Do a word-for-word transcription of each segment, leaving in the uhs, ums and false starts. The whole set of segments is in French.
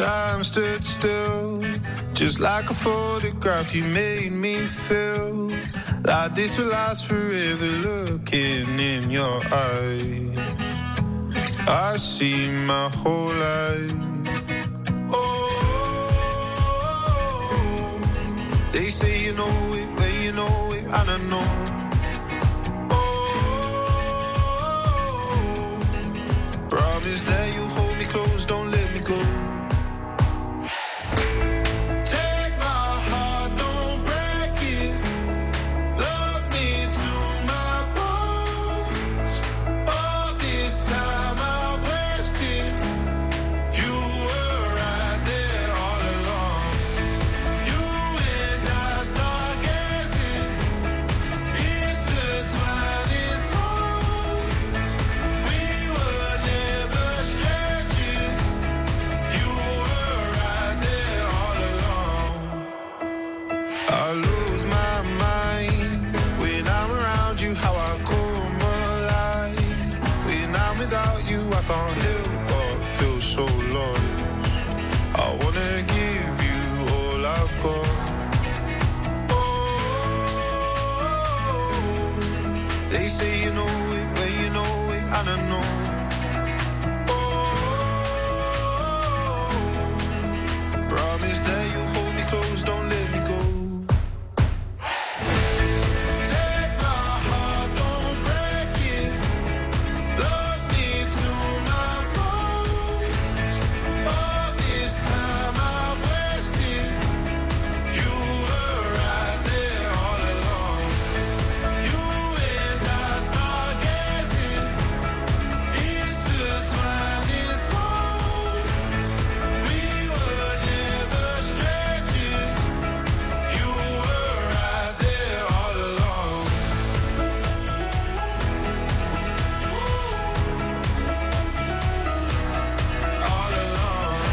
Time stood still, just like a photograph. You made me feel like this will last forever. Looking in your eyes, I see my whole life. Oh, they say you know it, but you know it, I don't know. Oh, promise that you hold me close, don't let me go. Say you know it, but you know it, I don't know. Oh, promise that you'll hold me close, don't let me go. Take my heart, don't break it. Love me to my bones. All this time I wasted. You were right there all along. You and I stargazing, intertwining souls. We were never strangers. You were right there all along. All along.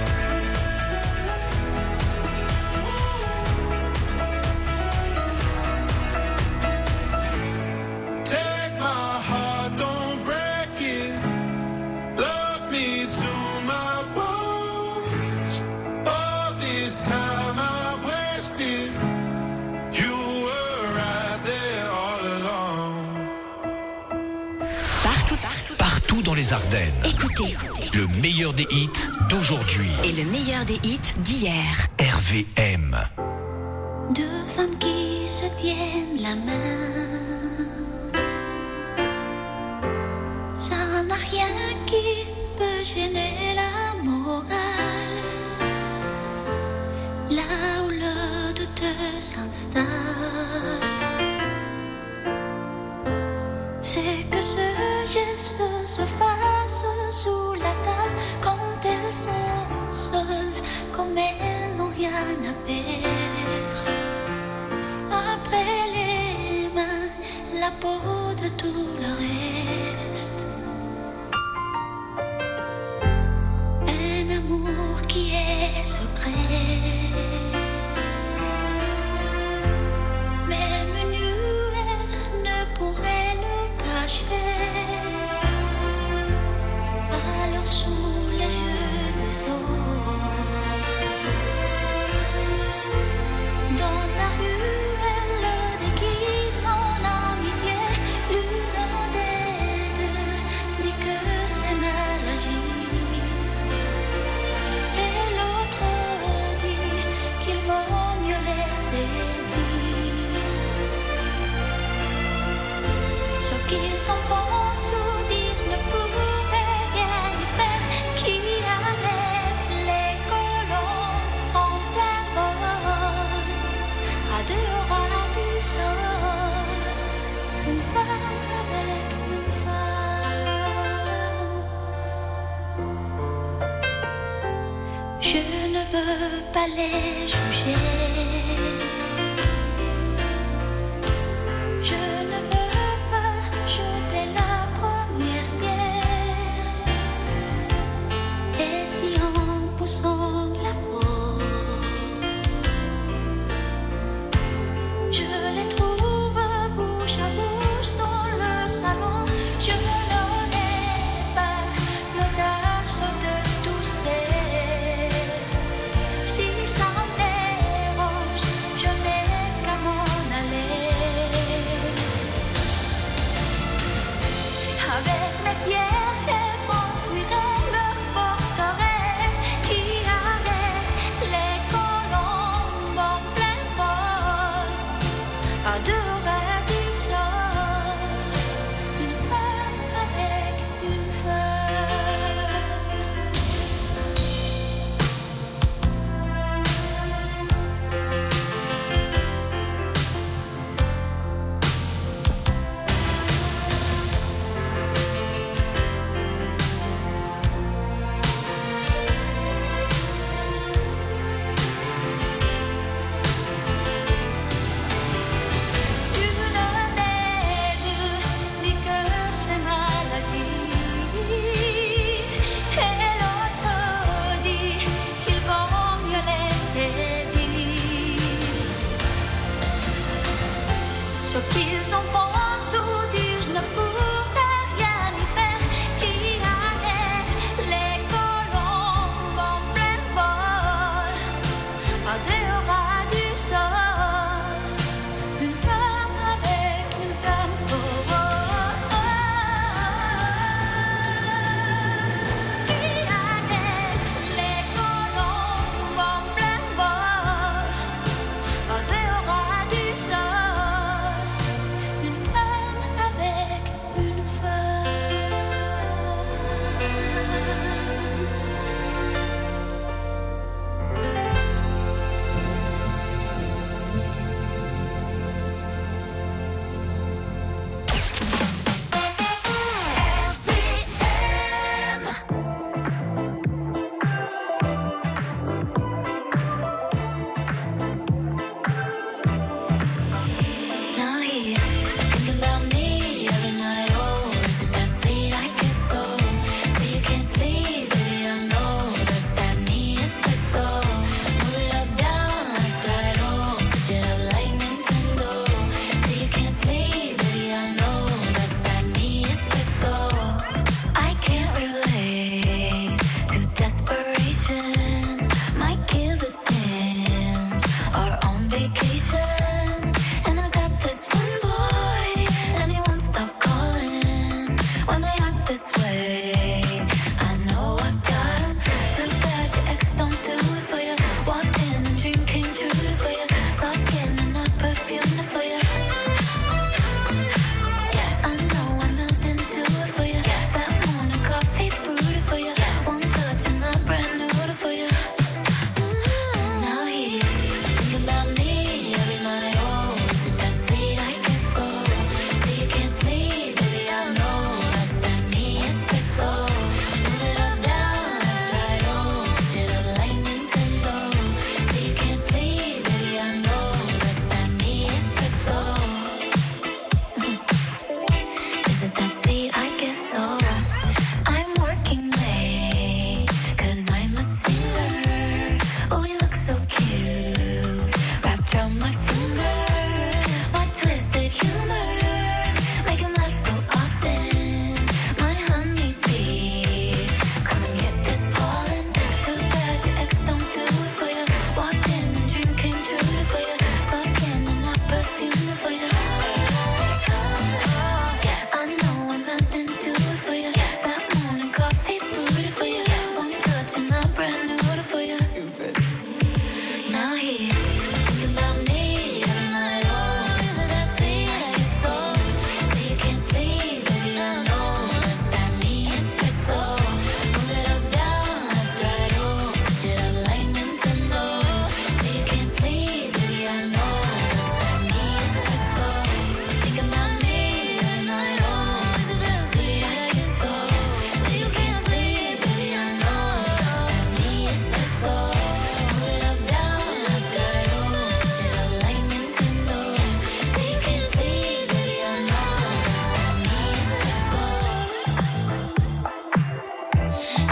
Take my heart, don't break it. Love me to my bones. All this time I wasted. You were right there all along. Partout, partout, Partout dans les Ardennes, écoutez. le meilleur des hits d'aujourd'hui. Et le meilleur des hits d'hier. R V M. Deux femmes qui se tiennent la main, ça n'a rien qui peut gêner la morale. Là où le doute s'installe, c'est que ce geste se fasse sous la table quand elles sont seules, comme elles n'ont rien à perdre. Après les mains, la peau de tout le reste. Un amour qui est secret, même nuée ne pourrait le cacher. Alors sous les yeux des autres, dans la rue, elle le déguise en amitié. L'une des deux dit que c'est mal agir, et l'autre dit qu'il vaut mieux laisser dire ce qu'ils en pensent ou disent ne pourrait rien y faire. Qui arrête les colons en plein vol, à deux ras du sol, une femme avec une femme. Je ne veux pas les juger, je ne veux pas jeter la première pierre. Et si en poussant la porte, je les trouve bouche à bouche dans le salon, je n'aurai pas l'audace de tousser.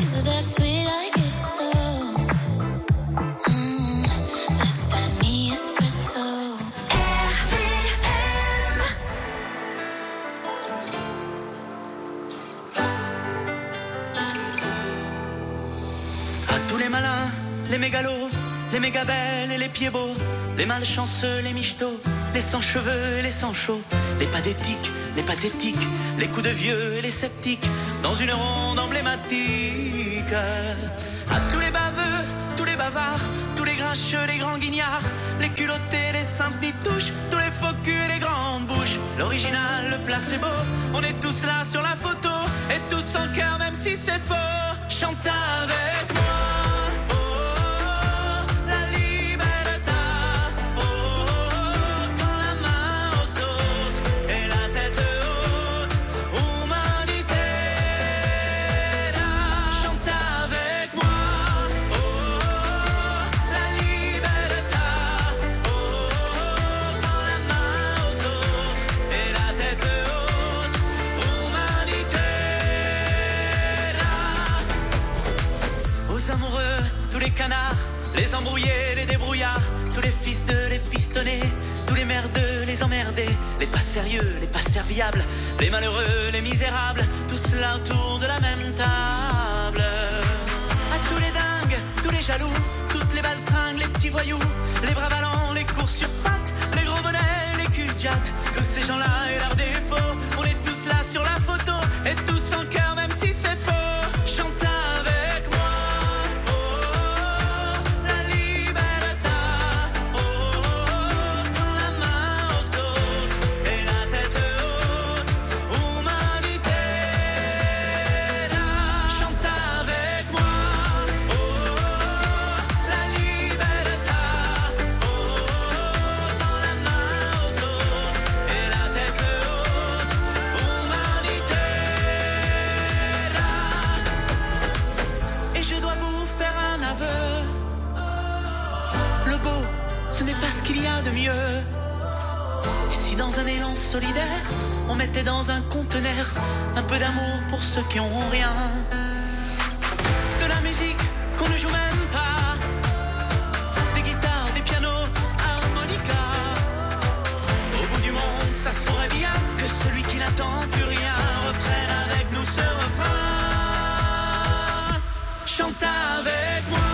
Is it that sweet? I guess so. Mm, that's that me espresso. R V M. À tous les malins, les mégalos, les méga belles et les pieds beaux, les malchanceux, les michetots, les sans cheveux et les sans chauds, les pathétiques, les pathétiques, les coups de vieux et les sceptiques, dans une ronde emblématique. À tous les baveux, tous les bavards, tous les grincheux, les grands guignards, les culottés, les saintes nitouches, tous les faux culs et les grandes bouches, l'original, le placebo, on est tous là sur la photo, et tous en cœur même si c'est faux. Chante avec moi. Les embrouillés, les débrouillards, tous les fils de les pistonnés, tous les merdeux, les emmerdés, les pas sérieux, les pas serviables, les malheureux, les misérables, tous là autour de la même table. À tous les dingues, tous les jaloux, toutes les baltringues, les petits voyous, les bras ballants, les courses sur pattes, les gros bonnets, les culs de jatte, tous ces gens-là et leurs défauts, on est tous là sur la photo, et tous en cœur même si c'est faux. Chante avec moi. Qu'il y a de mieux. Et si dans un élan solidaire on mettait dans un conteneur un peu d'amour pour ceux qui ont rien, de la musique qu'on ne joue même pas, des guitares, des pianos, harmonica. Au bout du monde ça se pourrait bien que celui qui n'attend plus rien reprenne avec nous ce refrain. Chante avec moi.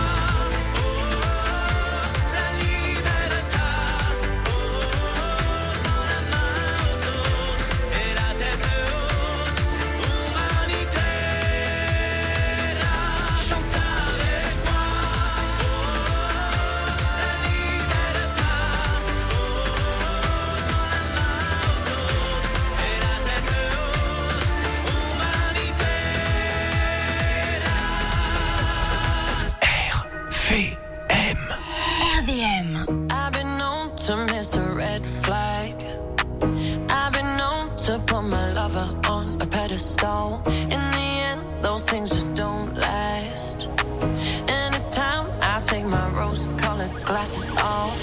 In the end, those things just don't last. And it's time I take my rose-colored glasses off.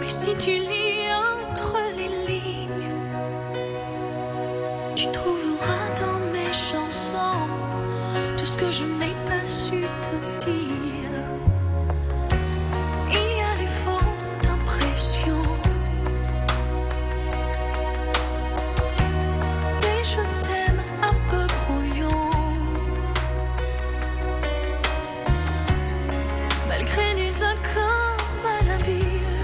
Et si tu lis entre les lignes, tu trouveras dans mes chansons tout ce que je n'ai pas su te dire. Il y a les fautes d'impression, des je t'aime un peu brouillons, malgré les accords malhabiles.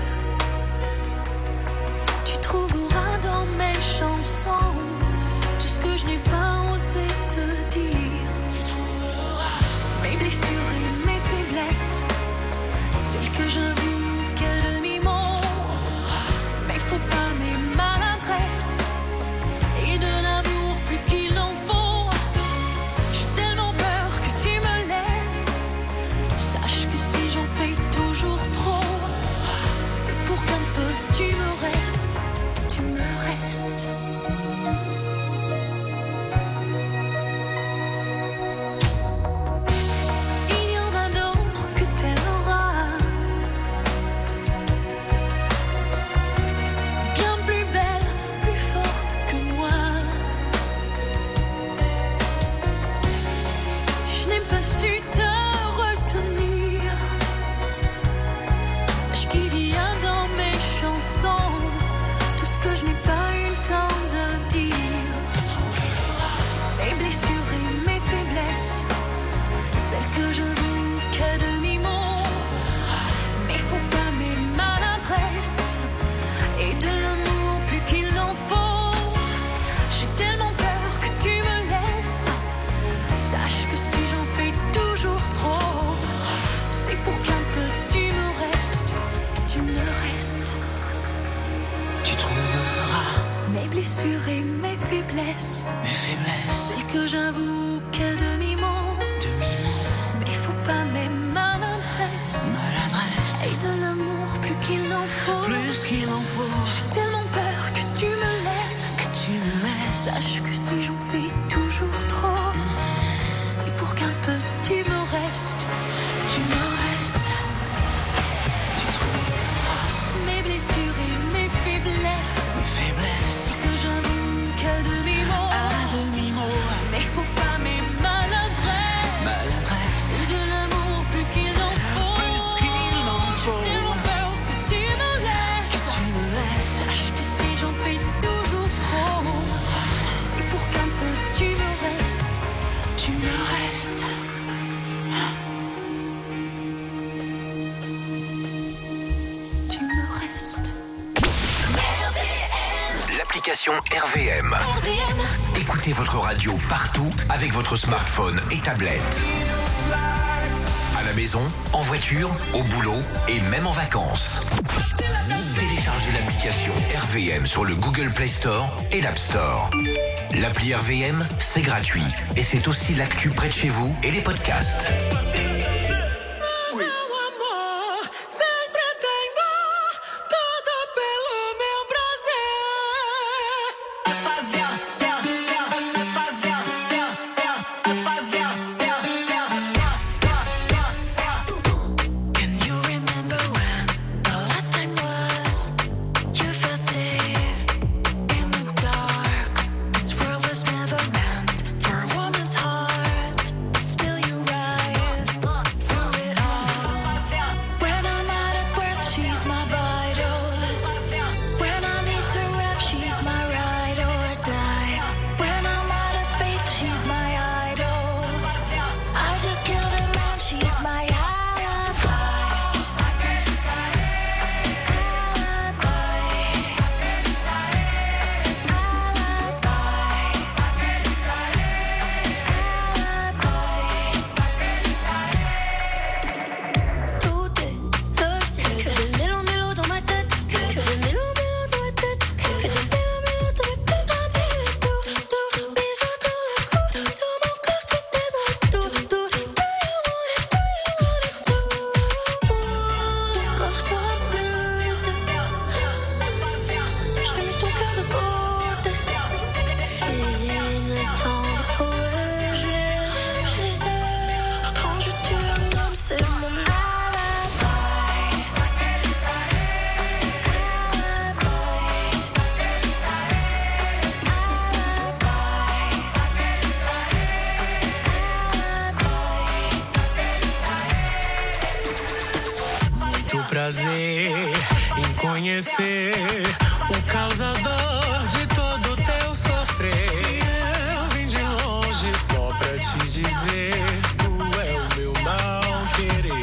Tu trouveras dans mes chansons tout ce que je n'ai pas osé te dire. Tu trouveras mes blessures et mes faiblesses, celles que j'avoue qu'à demi-mot. Mais faut pas mes maladresses et de l'amour plus qu'il en faut. J'ai tellement peur que tu me laisses. Sache que si j'en fais toujours trop, c'est pour qu'un peu tu me restes, tu me restes. Il y en a d'autres que t'aimeras, bien plus belles, plus fortes que moi. Si je n'ai pas su te retenir, sache qu'il y a dans mes chansons tout ce que je n'ai pas eu le temps de dire. Mes blessures et mes faiblesses, celles que je veux qu'à demi-mot. Mais faut pas mes maladresses et de l'amour plus qu'il en faut. J'ai tellement peur que tu me laisses. Sache que si j'en fais toujours trop, c'est pour qu'un peu tu me restes, tu me restes. Tu trouveras Mes blessures et mes faiblesses, mes faiblesses, celles que j'avoue qu'à demi-mot. demi-mot, Mais faut pas mes maladresses maladresse, et de l'amour plus qu'il en faut. plus qu'il en faut. J'ai tellement peur que tu me laisses. Que tu me laisses. Sache que si j'en fais toujours trop, c'est pour qu'un peu tu me restes, tu me restes. Tu trouveras Mes blessures et mes faiblesses, mes faiblesses celles que j'avoue qu'à demi-mot. à demi-mot, Mais faut pas mes maladresses maladresse, et de l'amour plus qu'il en faut. plus qu'il en faut. J'ai tellement peur que tu me Que laisses. tu me laisses. Sache que si j'en fais toujours trop, c'est pour qu'un peu tu me restes, tu me restes. Tu me restes. L'application R V M. Écoutez votre radio partout avec votre smartphone et tablette. À la maison, en voiture, au boulot et même en vacances. Téléchargez l'application R V M sur le Google Play Store et l'App Store. L'appli R V M, c'est gratuit et c'est aussi l'actu près de chez vous et les podcasts. Can you remember when the last time was? You felt safe in the dark. This world was never meant for a woman's heart, but still you rise. prazer em conhecer o causador de todo o teu sofrer. Eu vim de longe só pra te dizer, tu é o meu mal querer.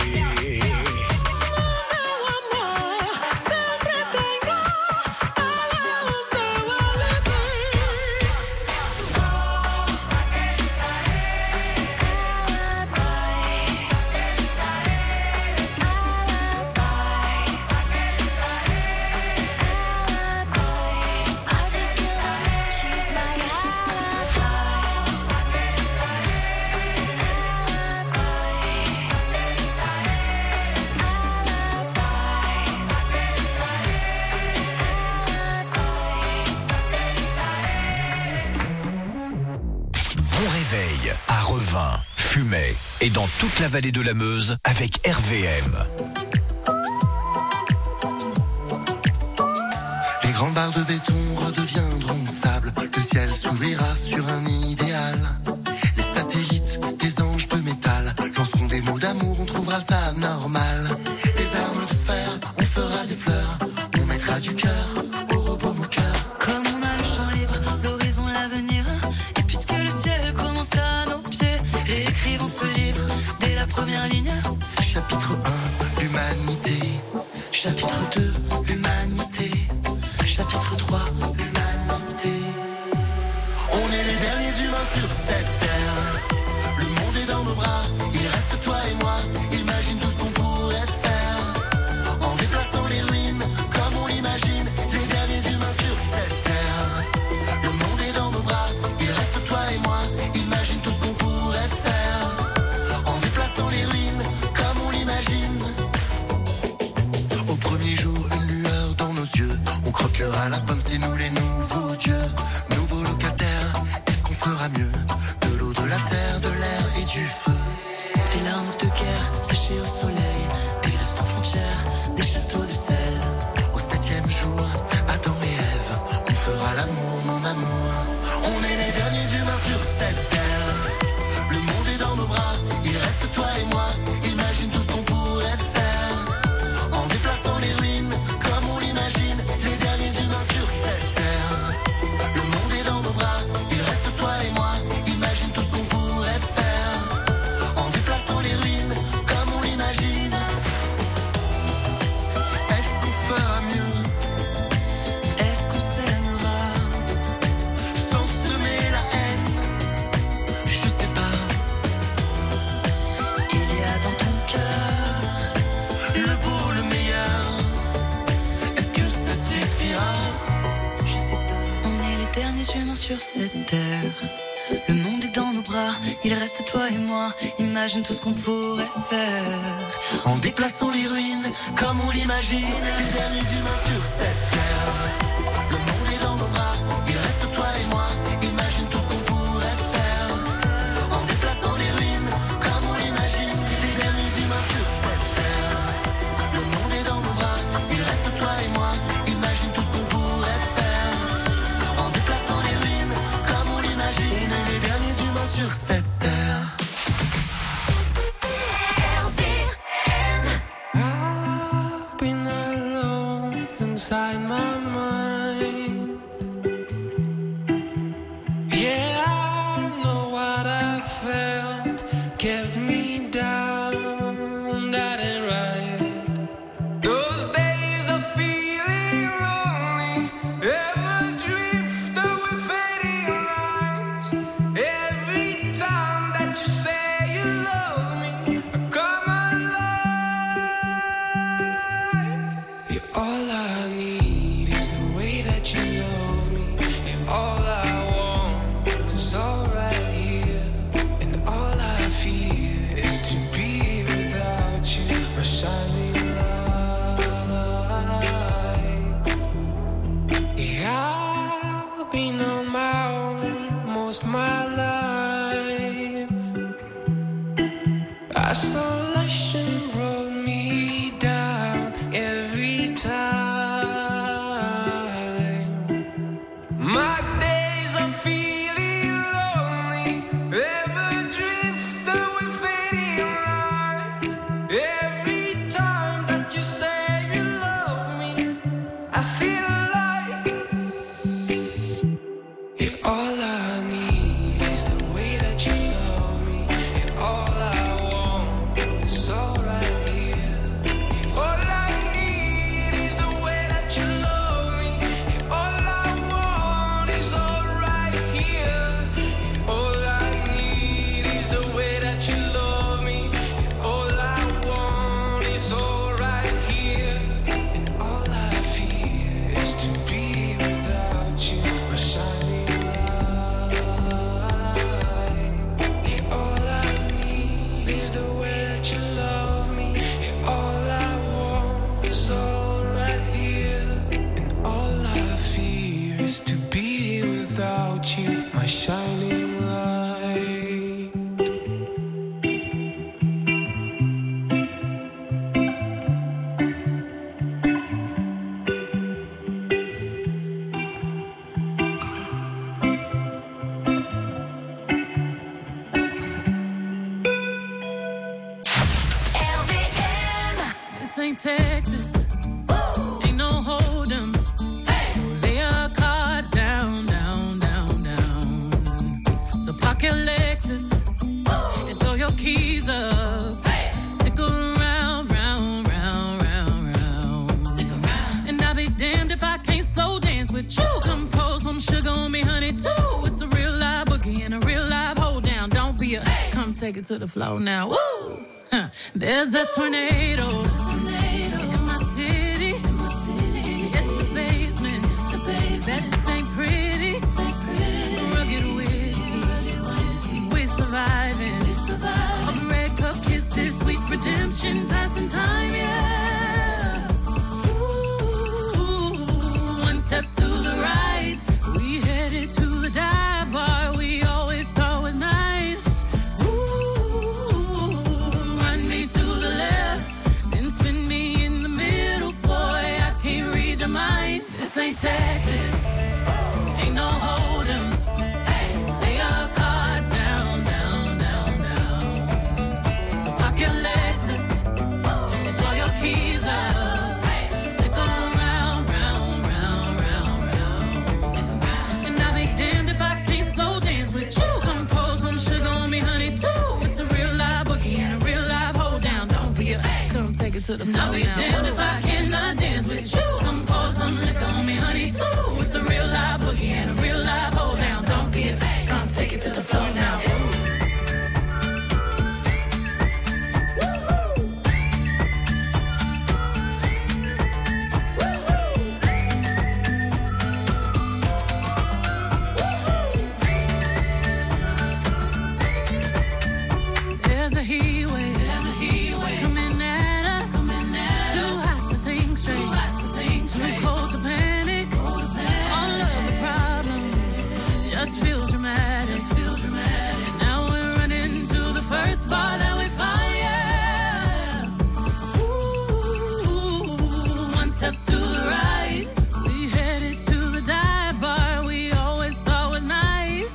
À Revin, Fumay et dans toute la vallée de la Meuse avec R V M. Les grandes barres de béton redeviendront sable. Le ciel s'ouvrira sur un idéal. Les satellites, des anges de métal lanceront des mots d'amour, on trouvera ça normal. Des armes de fer, on fera des fleurs. On mettra du cœur au repos mon cœur. Comme on a le champ libre, l'horizon, l'avenir. Et puisque le ciel commence à nos pieds, réécrivons ce livre dès la première ligne. Chapitre un, l'humanité. Chapitre deux, l'humanité. Chapitre trois, l'humanité. On est les derniers humains sur cette terre. Le monde est dans nos bras, il reste toi et moi. Imagine tout ce qu'on pourrait faire en déplaçant les ruines comme on l'imagine. Les derniers humains sur cette terre. Le monde est dans nos bras, il reste toi et moi. Imagine tout ce qu'on pourrait faire en déplaçant les ruines comme on l'imagine. Au premier jour, une lueur dans nos yeux. On croquera la pomme, c'est nous les nouveaux dieux. Nouveaux locataires, est-ce qu'on fera mieux? De l'eau, de la terre, de l'air et du feu. Des larmes de guerre séchées au soleil, des rêves sans frontières, des châteaux de sel. Au septième jour, Adam et Ève, on fera l'amour, mon amour. On est les derniers humains sur cette terre. Le monde est dans nos bras, il reste toi et moi. Imagine tout ce qu'on pourrait faire en déplaçant les ruines comme on l'imagine. Les derniers humains sur cette terre. Le monde est dans nos bras, il reste toi et moi. Imagine tout ce qu'on pourrait faire en déplaçant les ruines comme on l'imagine. Est-ce qu'on fera mieux? Est-ce qu'on s'aimera Sans semer la haine, je sais pas. Il y a dans ton cœur Le beau, le meilleur. Est-ce que ça suffira? Je sais pas. On est les derniers humains sur cette terre. Le monde est dans nos bras, il reste toi et moi. Imagine tout ce qu'on pourrait faire En déplaçant les ruines comme on l'imagine. Les derniers humains sur cette terre. Le monde est dans nos bras, il reste toi et moi. Imagine tout ce qu'on pourrait faire en déplaçant les ruines comme on l'imagine. Les derniers humains sur cette terre. Le monde est dans nos bras, il reste toi et moi. Imagine tout ce qu'on pourrait faire en déplaçant les ruines comme on l'imagine. On est les derniers humains sur cette terre. I've been alone inside my mind. Yeah, I know what I felt kept me down. That ain't right. Those days of feeling lonely, ever drift away fading lights. Every time that you say you love me, I come alive. You're all I need I see the light. Yeah, all I need is the way that you love me. And all I want is all right here. All I need is the way that you love me. And all I want is all right here. All I need is the way that you love me. And all I want is all right here. And all I fear is to be without you, my shining light. And all I need is the way that you love me. And all I want is all right here. And all I fear is to be without you, my shining light. This ain't Texas. Ain't no hold 'em. So lay your cards down, down, down, down. So park your Lexus and throw your keys up. Stick around, round, round, round, round. Stick around. And I'll be damned if I can't slow dance with you. Come pour some sugar on me, honey, too. It's a real live boogie and a real live hold down. Don't be a come take it to the floor now. Woo! Huh. There's a tornado. In my city, in my city, at the basement, the basement. That ain't pretty, ain't pretty. Rugged whiskey, we surviving. We surviving. Of red cup kisses, sweet redemption, passing time, yeah. Ooh, one step to the right, we headed to the dive bar we always thought was nice. Ooh, run me to the left, then spin me in the middle, boy. I can't read your mind. This ain't Texas, ain't no hold 'em. So lay your cards down, down, down, down. So park your Lexus and throw your keys up. Stick around, round, round, round, round. Stick around. And I'll be damned if I can't slow dance with you. Come pour some sugar on me, honey, too. It's a real live boogie and a real live hold down. Don't be a come take it to the floor. I'll be damned if I cannot dance with you. Come pour some liquor on me, honey, too. It's a real live boogie and a real live hold down. Don't be a come take it to the floor now. There's a heat wave, there's a heat wave coming at us, coming at too us. Hot to think straight, too hot to think straight, too cold to panic. Cold to panic. All of the problems just feel dramatic, just feel dramatic. Now we're running to the first bar that we find, yeah. Ooh, one step to the right, we headed to the dive bar we always thought was nice.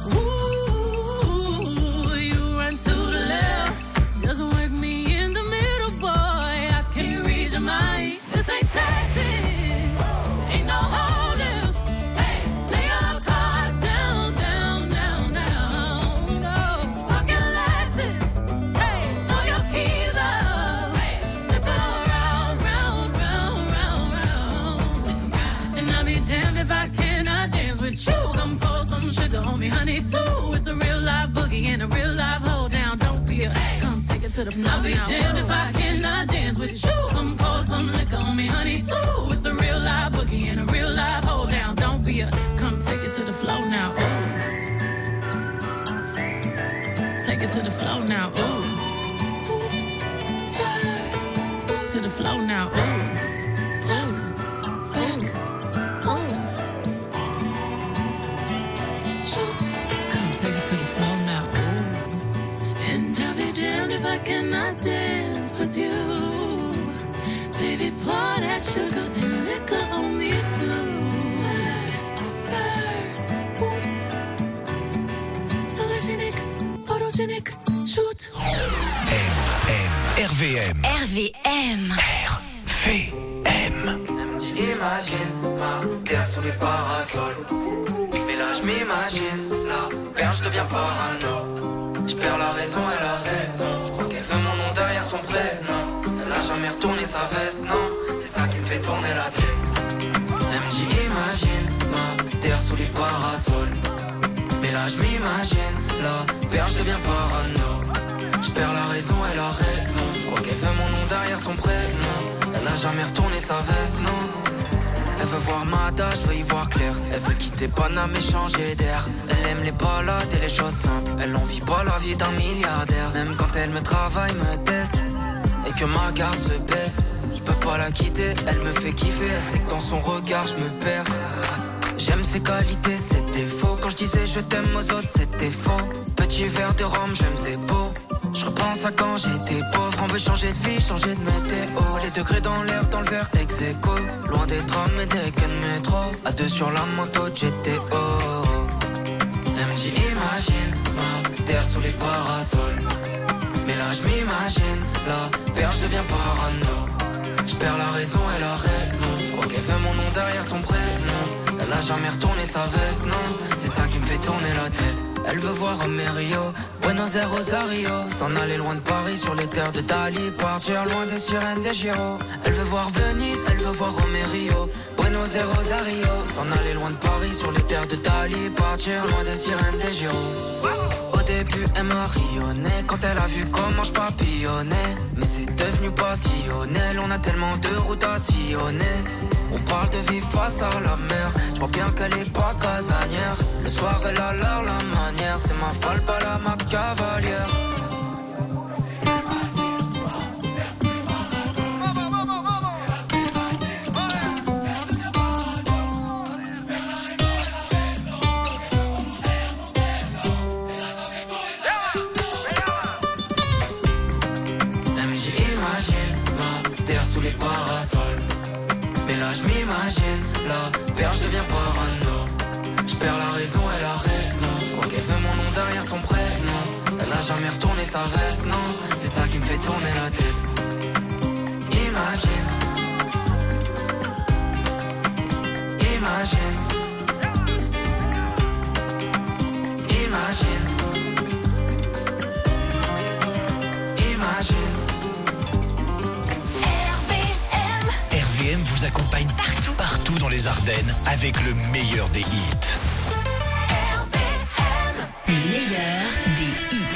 Ooh, you run to the left, just work me in the middle, boy. I can't read your mind. This ain't Texas, ain't no hold 'em. Lay your cards down, down, down, down. No, so park your Lexus, throw your keys up. Stick around, round, round, round, round. Stick around. And I'll be damned if I cannot dance with you. Come pour some sugar on me, honey, too. It's a real live boogie and a real live hold down. Don't be a come take it to the floor. I'll be damned if I cannot dance with you. Come pour some liquor on me, honey, too. It's a real live boogie and a real live hold down. Don't be a come take it to the floor now. Ooh. Take it to the floor now. Ooh. Oops, spurs, to the floor now. Ooh. Top, back, oops. Shoot, come take it to the floor now. Ooh. And I'll be damned if I cannot dance with you. Baby, pour that sugar and liquor on me too. Spurs, spurs, boots. Sologenic, photogenic, shoot. M, M, R V M. R V M. R V M. J'imagine ma terre sous les parasols. Mais là je m'imagine la perche devient parano. Je perds la raison, elle a raison. Je crois qu'elle veut mon nom derrière son prénom. Elle a jamais retourné sa veste, non. C'est ça qui me fait tourner la tête. Elle me dit imagine ma terre sous les parasols. Mais là je m'imagine la perche devient parano. Je perds la raison, elle a raison. Je crois qu'elle veut mon nom derrière son prénom. Elle a jamais retourné sa veste, non. Elle veut voir Mada, je veux y voir clair. Elle veut quitter Paname et changer d'air. Elle aime les balades et les choses simples. Elle en vit pas la vie d'un milliardaire. Même quand elle me travaille, me teste et que ma garde se baisse, je peux pas la quitter, elle me fait kiffer. Elle sait que dans son regard je me perds. J'aime ses qualités, ses défauts. Quand je disais je t'aime aux autres, c'était faux. Petit verre de rhum, j'aime ses beaux. Je repense à quand j'étais pauvre. On veut changer de vie, changer de météo. Les degrés dans l'air, dans le verre ex aequo. Loin des trams et des quais de métro. À deux sur la moto G T O. Elle me dit imagine ma terre sous les parasols. Mais là je m'imagine la perche devient parano. Je perds la raison, elle a raison. Je crois qu'elle veut mon nom derrière son prénom. Elle a jamais retourné sa veste, non. C'est ça qui me fait tourner la tête. Elle veut voir Romerio, Buenos Aires, Rosario. S'en aller loin de Paris sur les terres de Dali. Partir loin des sirènes des Giro. Elle veut voir Venise, elle veut voir Romerio, Buenos Aires, Rosario. S'en aller loin de Paris sur les terres de Dali. Partir loin des sirènes des Giro. Au début elle m'a rayonné quand elle a vu comment je papillonnais. Mais c'est devenu passionnel, on a tellement de routes à sillonner. On parle de vivre face à la mer. Je vois bien qu'elle est pas casanière. Le soir elle a l'air la manière. C'est ma folle, pas la ma cavalière. Elle me dit imagine ma terre sous les parasols. Mais là je m'imagine la perche devient parano. Je perds la raison, elle a raison. Je crois qu'elle veut mon nom derrière son prénom. Elle a jamais retourné sa veste, non. C'est ça qui me fait tourner la tête. Imagine. Imagine. Imagine. Imagine. R V M vous accompagne partout, partout dans les Ardennes avec le meilleur des hits. R V M, le meilleur des hits.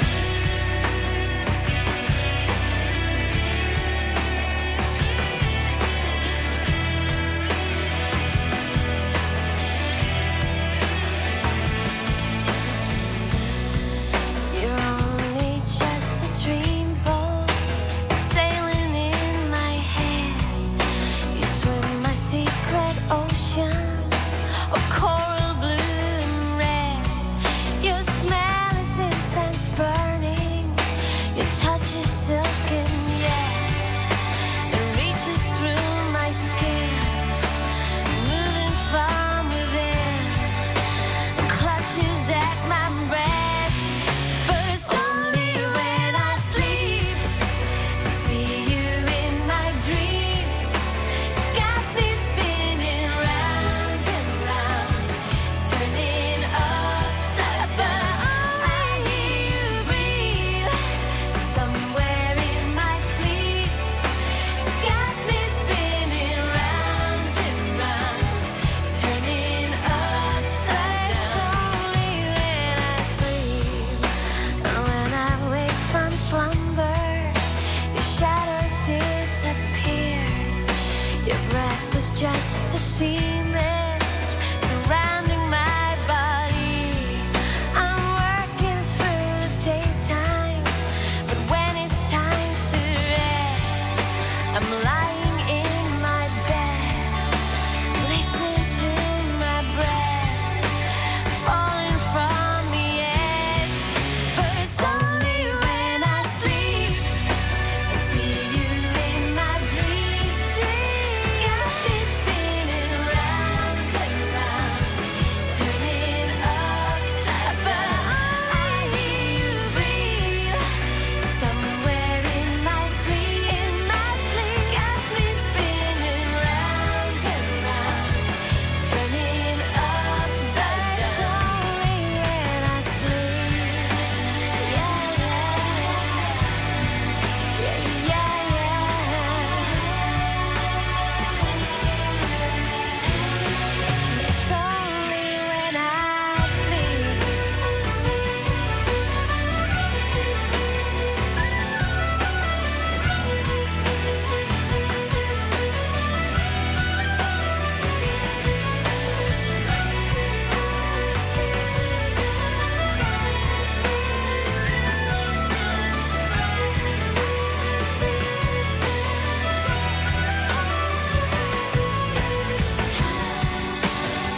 Just a sea mist surrounding my body. I'm working through the daytime, but when it's time to rest, I'm lying in my bed, listening to my breath, falling from the edge. But it's only when I sleep, I see you in my dream. dream. Got me spinning round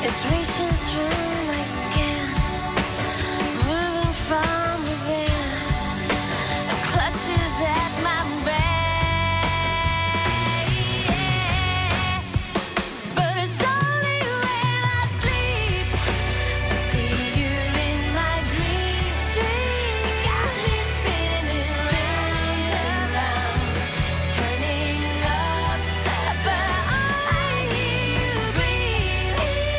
It's reaching through my skin, moving from within, and clutches at my brain. But it's only when I sleep I see you in my dream. Dream got me spinning, spinning around, turning upside, but I hear you breathe.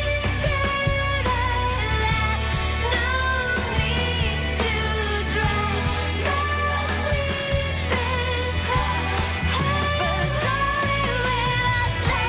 No need to drown your sleeping past, but it's only when I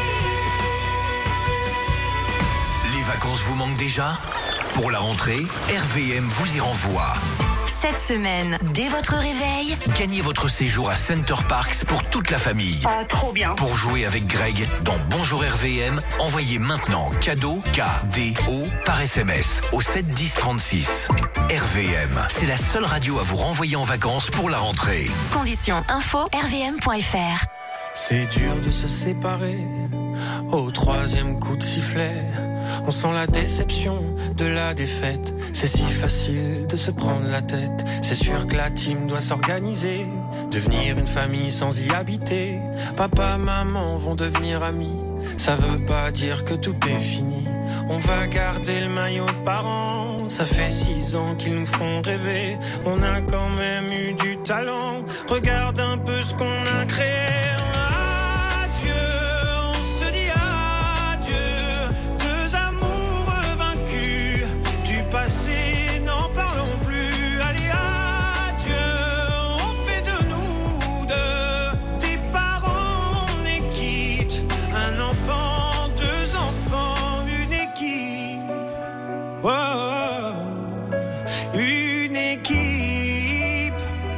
sleep. Les vacances vous manquent déjà? Pour la rentrée, R V M vous y renvoie. Cette semaine, dès votre réveil, Gagnez votre séjour à Center Parcs pour toute la famille. Ah, trop bien. Pour jouer avec Greg dans Bonjour R V M, envoyez maintenant cadeau K D O par S M S au sept dix trente-six. R V M, c'est la seule radio à vous renvoyer en vacances pour la rentrée. conditions info r v m point f r. C'est dur de se séparer au troisième coup de sifflet. On sent la déception de la défaite. C'est si facile de se prendre la tête. C'est sûr que la team doit s'organiser, devenir une famille sans y habiter. Papa, maman vont devenir amis. Ça veut pas dire que tout est fini. On va garder le maillot de parents. Ça fait six ans qu'ils nous font rêver. On a quand même eu du talent. Regarde un peu ce qu'on a créé. Adieu, on se dit adieu. Deux amoureux vaincus. Du passé, n'en parlons plus. Allez, adieu, on fait de nous deux des parents, on est quitte. Un enfant, deux enfants, une équipe. Oh, une équipe.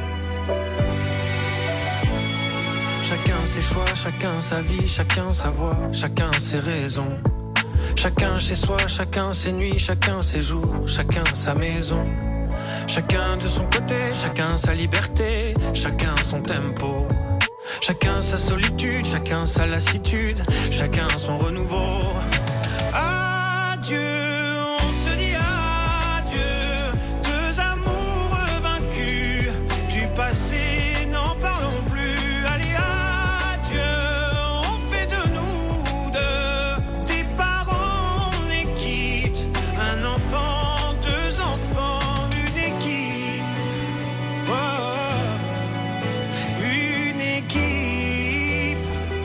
Chacun ses choix, chacun sa vie, chacun sa voix, chacun ses raisons. Chacun chez soi, chacun ses nuits, chacun ses jours, chacun sa maison. Chacun de son côté, chacun sa liberté, chacun son tempo. Chacun sa solitude, chacun sa lassitude, chacun son renouveau. Adieu, on se dit adieu. Deux amoureux vaincus. Du passé, n'en parlons plus. Allez, adieu, on fait de nous deux des parents, on est quitte. Un enfant, deux enfants, une équipe. Oh, une équipe.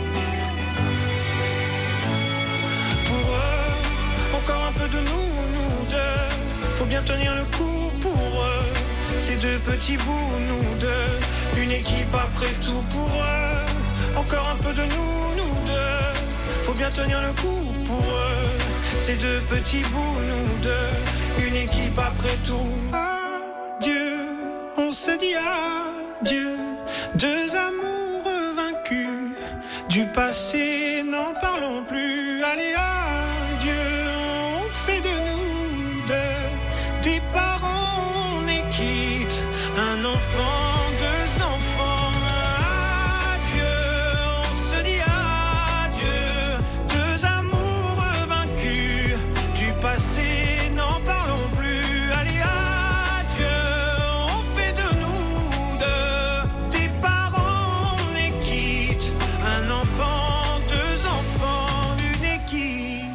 Pour eux, encore un peu de nous, nous deux. Faut bien tenir le coup pour eux. Ces deux petits bouts, nous deux. Une équipe après tout pour eux. Encore un peu de nous, nous deux. Faut bien tenir le coup pour eux. Ces deux petits bouts, nous deux. Une équipe après tout. Adieu, on se dit adieu. Deux amoureux vaincus. Du passé, n'en parlons plus. Allez, adieu, on fait de nous deux des parents, on est quitte. Un enfant, deux enfants. Adieu, on se dit adieu. Deux amoureux vaincus. Du passé, n'en parlons plus. Allez, adieu, on fait de nous deux des parents, on est quitte. Un enfant, deux enfants, une équipe.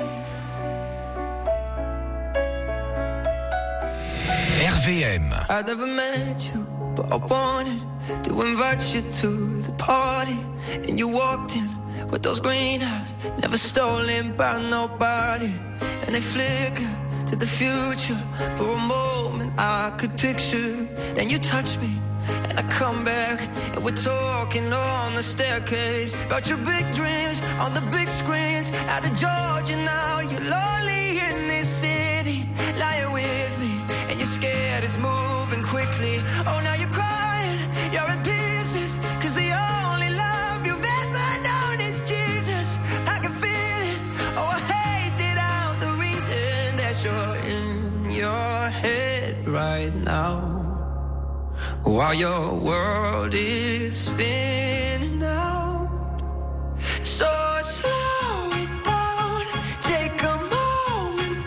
R V M. I never met you, but I wanted to invite you to the party. And you walked in with those green eyes, never stolen by nobody. And they flicker to the future. For a moment I could picture. Then you touch me and I come back, and we're talking on the staircase about your big dreams on the big screens. Out of Georgia now, you're lonely in this city, lying with me, and you're scared it's moving quickly. Oh, now you're crying, you're in pieces, cause the only love you've ever known is Jesus. I can feel it, oh, I hate it out, the reason that you're in your head right now, while your world is spinning out. So slow it down, take a moment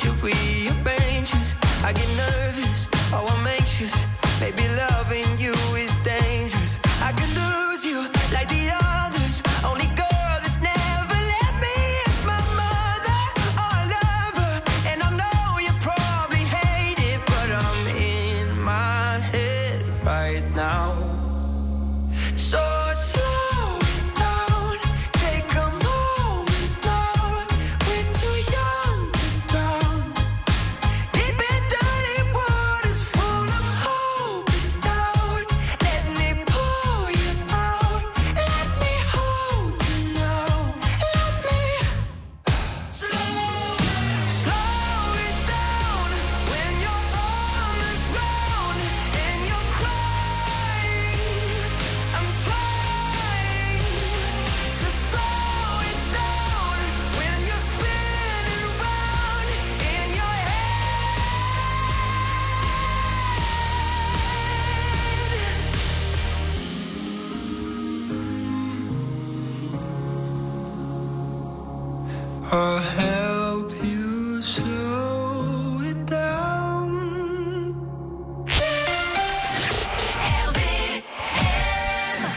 future rearranges. I get nervous, oh I'm anxious. Maybe loving you is dangerous. I could lose you like the others. Only girl that's never let me is my mother or lover. And I know you probably hate it, but I'm in my head right now. So slow down, take a moment now. We're too young to drown. Deep in dirty waters full of hope is doubt. Let me pull you out. Let me hold you now. Let me slow, slow it down. When you're on the ground and you're crying, I'm trying to slow it down. When you're spinning round in your head. I'll help you slow it down. R V M.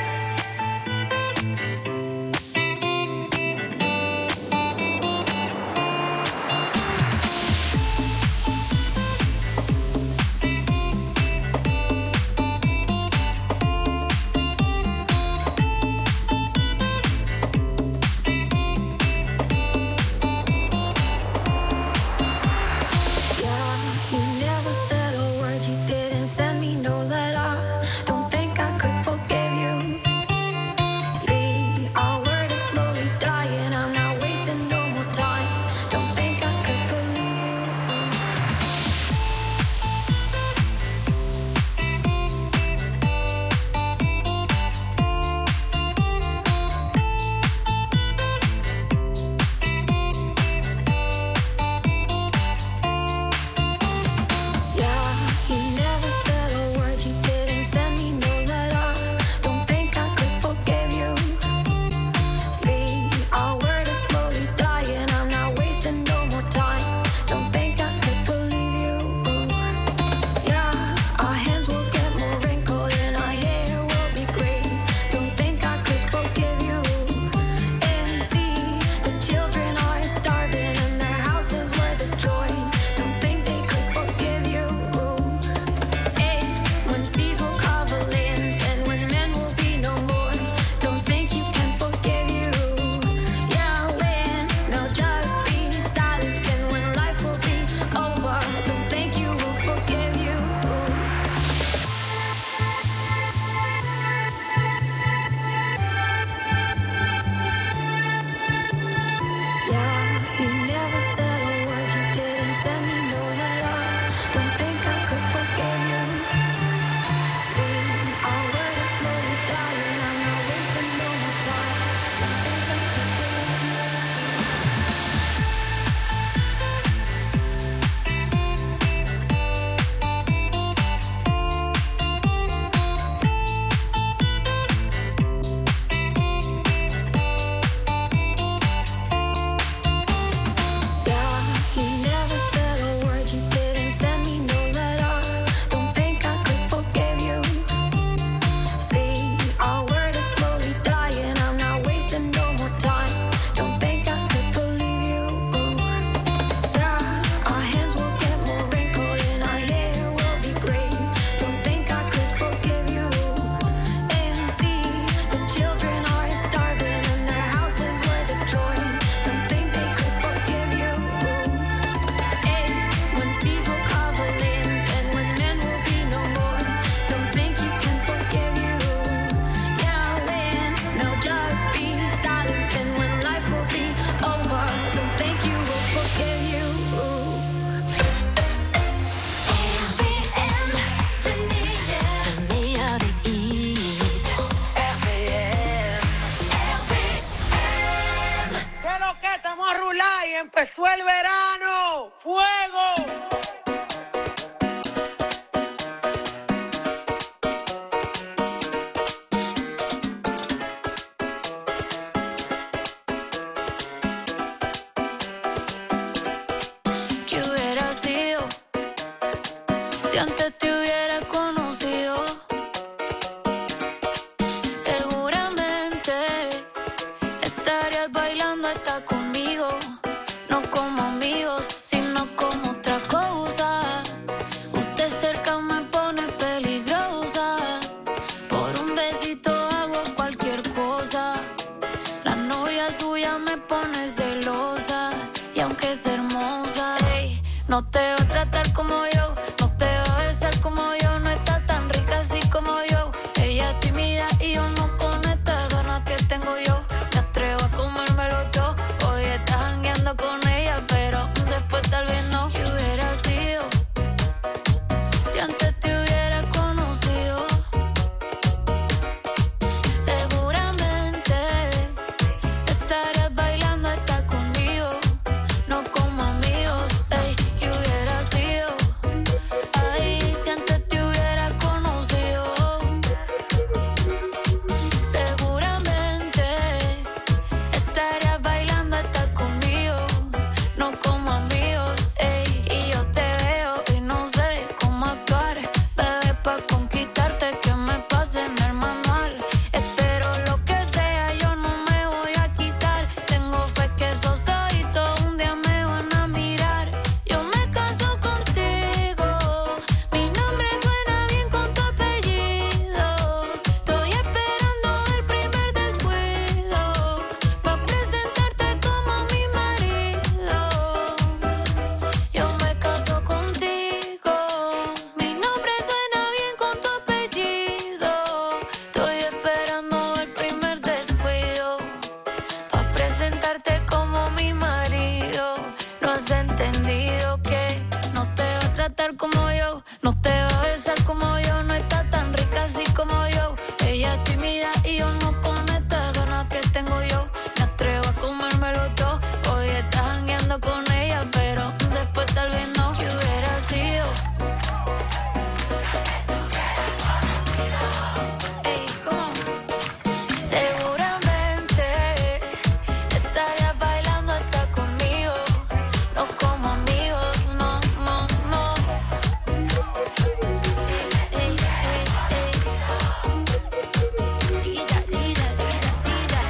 empezó el verano. ¡Fuego! Si antes te hubiera conocido, seguramente estarías bailando hasta conmigo. No como amigos, sino como otra cosa. Usted cerca me pone peligrosa. Por un besito hago cualquier cosa. La novia suya me pone celosa. Y aunque es hermosa, ey, no te va a tratar como yo. No te va a besar como yo. No está tan rica así como yo. Ella es tímida y yo no con estas ganas que tengo yo. Me atrevo a comérmelo todo. Hoy estás jangueando con ella, pero después tal vez no. ¿Qué hubiera sido si antes te hubiera conocido? Seguramente estarías bailando hasta conmigo. No como amigos, ey, ¿qué hubiera sido? Ay, si antes te hubiera conocido. Seguramente estarías bailando hasta conmigo. No como amigos, ey, y yo te veo y no sé cómo actuar. Bebé, pa' conquistarte que me pase en el manual. Espero lo que sea, yo no me voy a quitar. Tengo fe que esos ojitos un día me van a mirar. Yo me caso contigo, mi nombre suena bien con tu apellido. Estoy esperando el primer descuido pa' presentarte como mi marido. Yo me caso contigo, mi nombre suena bien con tu apellido. Estoy esperando el primer descuido pa' presentarte como mi marido. No has entendido que no te va a tratar como yo. No te va a besar como yo. No está tan rica así como yo. Ella es tímida y yo no con estas ganas que tengo yo. Me atrevo a comérmelo todo. Hoy estás jangueando con ella, pero después tal vez no. ¿Qué hubiera sido? Ey, ¿cómo? Seguramente estarías bailando hasta conmigo. No como amigos, no, no, no. Ey, ey, ey, ey. Chiquilla, chiquilla, chiquilla, chiquilla.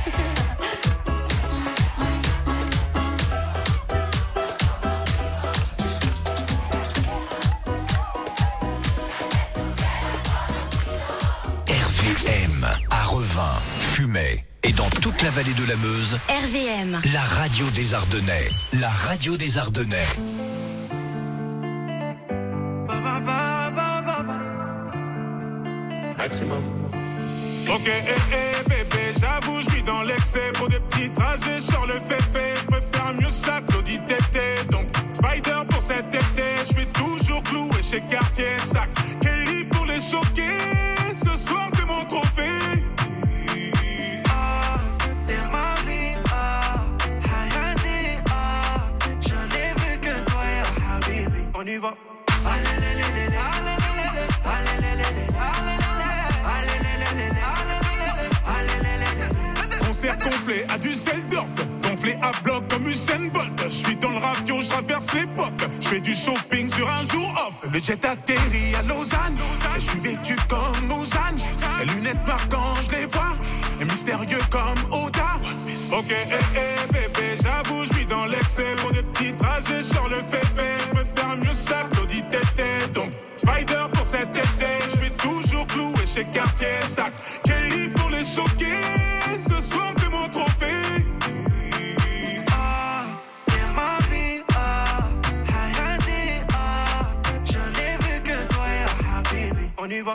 R V M, à Revin, Fumay et dans toute la vallée de la Meuse, R V M. la radio des Ardennais. La radio des Ardennais. Maximum. Ok, eh, eh, bébé, j'avoue, je vis dans l'excès. Pour des petits trajets sur le féfé, je préfère mieux ça que l'audit tété. Donc, Spider pour cet été, je suis toujours cloué chez Cartier. Sac, Kelly pour les choquer. Ce soir, t'es mon trophée. Ah, t'es ma vie, ah, Hayati, ah, je n'ai vu que toi, ya Habibi. On y va. Allez, Concert complet à Düsseldorf, gonflé à bloc comme Usain Bolt. Je suis dans le ravio, je traverse l'époque. Je fais du shopping sur un jour off. Le jet atterrit à Lausanne, et je suis vêtu comme Lausanne. Les lunettes noires quand je les vois, et mystérieux comme Oda. Ok, eh, eh, bébé, j'avoue, je vis dans l'excès. Pour des petits trajets sur le féfé, je préfère mieux ça que l'audit tété. Donc, Spider pour cet été, je suis toujours cloué chez Cartier. Sac, Kelly pour les choquer. Ce soir, t'es mon trophée. ah, t'es ma vie, ah, Hayati, ah, je n'ai vu que toi, ya Habibi. On y va.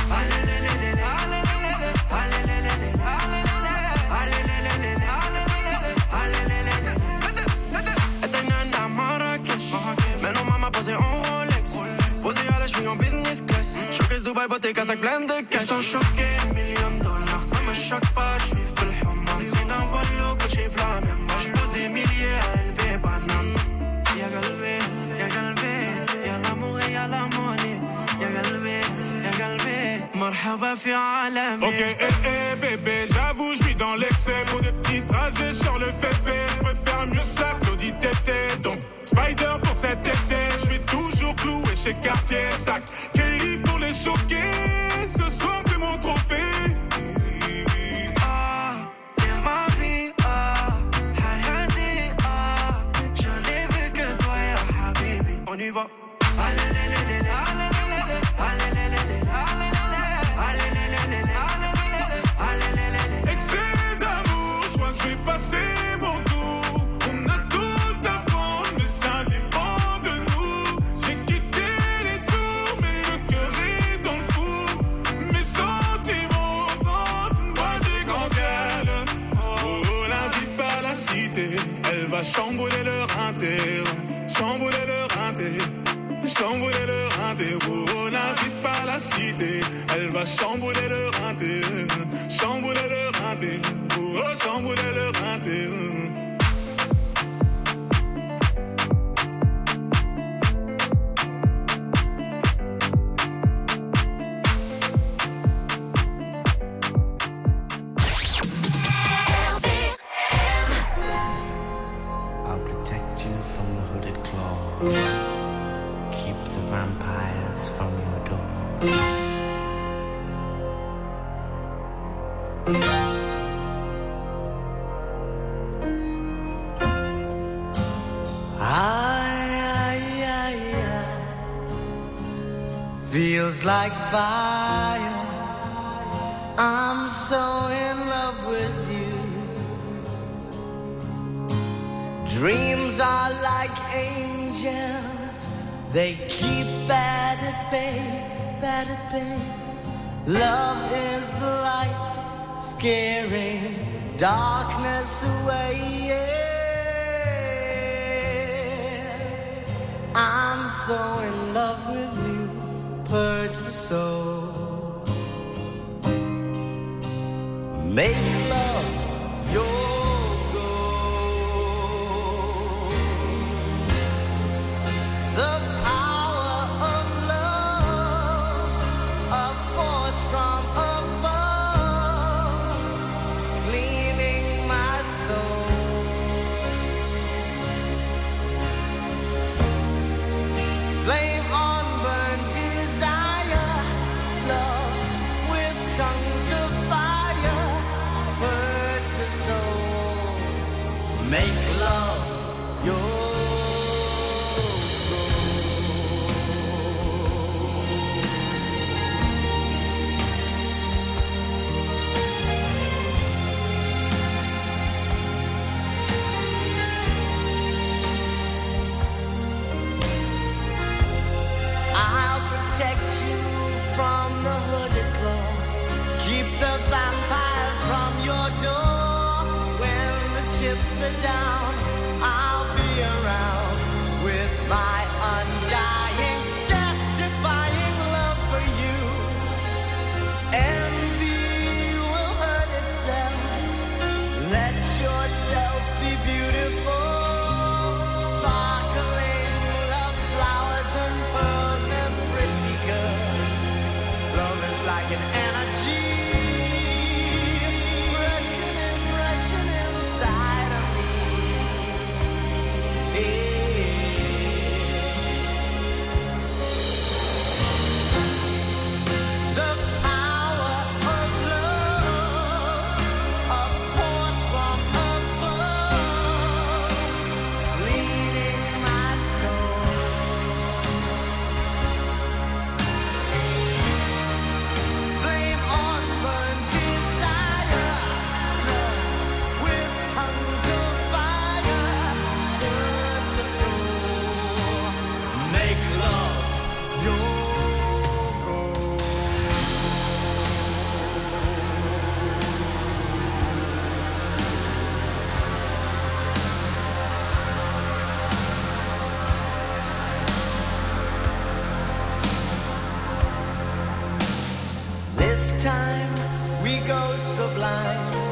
Eterna Marrakech, mais non maman posé en Rolex, posé à la cheville en business class. Showcase Dubaï, beauté Kazakh, plein de cash. Ils sont choqués, millions de dollars, ça me choque pas, je suis full human. C'est d'un volo que j'ai flammé, moi je pose des milliers à élever banane. Y'a galvé, y'a galvé, y'a l'amour et y'a la monnaie. Y'a galvé, y'a galvé, مرحبا في عالمي. Ok, eh, eh, bébé, j'avoue, je suis dans l'excès. Pour des petits trajets sur le féfé, je préfère mieux ça, Claudie Tété. Donc, Spider pour cet été, je suis toujours cloué chez Cartier. Sac, Kelly pour les choquer. Ce soir, t'es mon trophée. Ah, t'es ma vie, ah, Hayati, ah, je n'ai vu que toi, ya Habibi. On y va. Excès d'amour, je crois que je vais passer mon tour. On a tout à prendre, mais ça dépend de nous. J'ai quitté les tours, mais le cœur est dans le four. Mes sentiments rendent moi des grandiales. Oh, l'invite pas la cité, elle va chambouler leur inter, chambouler leur inter. Chambouler le rinté, oh, n'invite pas la cité. Elle va chambouler le rinté, chambouler le rinté, oh, chambouler le rinté. I'll protect you from the hooded claw. Vampires from your door. I, I, I, I feels like fire. I'm so in love with you. Dreams are like angels. They keep bad at bay, bad at bay. Love is the light, scaring darkness away. Yeah. I'm so in love with you, purge the soul. Make love your from above, cleaning my soul. Flame on burn desire, love with tongues of fire, purge the soul. Make love your protect you from the hooded claw. Keep the vampires from your door. When the chips are down, I'll be around with my undying, death-defying love for you. Envy will hurt itself. Let yourself be beautiful. Sparkling love flowers and pearls and pretty girls. Love is like an energy rushing in, rushing inside of me. The power of love, a force from above, leading my soul. Flame on burn desire, love with tongues of fire, burns the soul. Make love your goal. This time we go sublime.